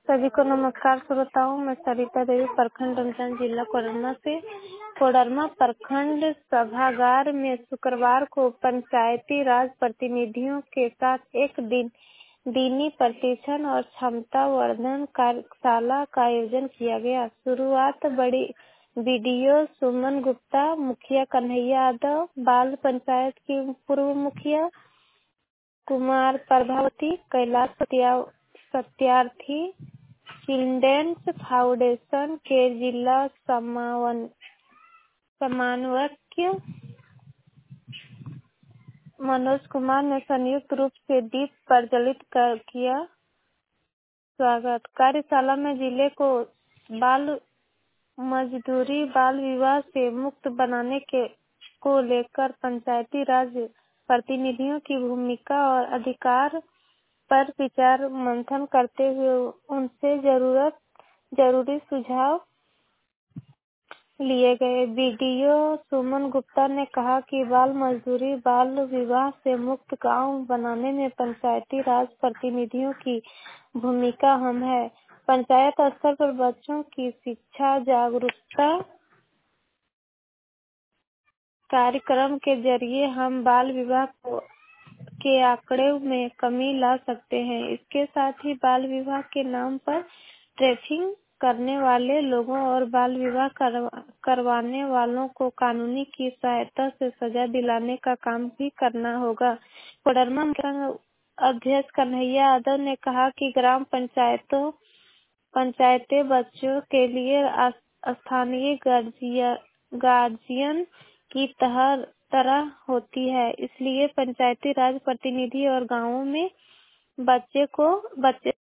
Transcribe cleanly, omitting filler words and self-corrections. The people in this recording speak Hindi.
सभी को नमस्कार श्रोताओं, मैं सरिता देवी प्रखंड रमजान जिला कोडरमा से कोडरमा प्रखंड सभागार में शुक्रवार को पंचायती राज प्रतिनिधियों के साथ एक दीनी प्रशिक्षण और क्षमता वर्धन कार्यशाला का आयोजन किया गया। शुरुआत बड़ी बीडीओ सुमन गुप्ता, मुखिया कन्हैया यादव, बाल पंचायत की पूर्व मुखिया कुमार प्रभावती, कैलाश सत्यार्थी, चिल्ड्रेन्स फाउंडेशन के जिला समन्वयक मनोज कुमार ने संयुक्त रूप से दीप प्रज्वलित कर किया स्वागत। कार्यशाला में जिले को बाल मजदूरी, बाल विवाह से मुक्त बनाने को लेकर पंचायती राज प्रतिनिधियों की भूमिका और अधिकार पर विचार मंथन करते हुए उनसे जरूरी सुझाव लिए गए। बीडीओ सुमन गुप्ता ने कहा कि बाल मजदूरी, बाल विवाह से मुक्त गांव बनाने में पंचायती राज प्रतिनिधियों की भूमिका अहम है। पंचायत स्तर पर बच्चों की शिक्षा जागरूकता कार्यक्रम के जरिए हम बाल विवाह के आंकड़े में कमी ला सकते हैं। इसके साथ ही बाल विवाह के नाम पर ट्रैफिकिंग करने वाले लोगों और बाल विवाह करवाने वालों को कानूनी की सहायता से सजा दिलाने का काम भी करना होगा। कोडरमा अध्यक्ष कन्हैया यादव ने कहा कि ग्राम पंचायतें बच्चों के लिए स्थानीय गार्जियन की तरह होती है, इसलिए पंचायती राज प्रतिनिधि और गांवों में बच्चे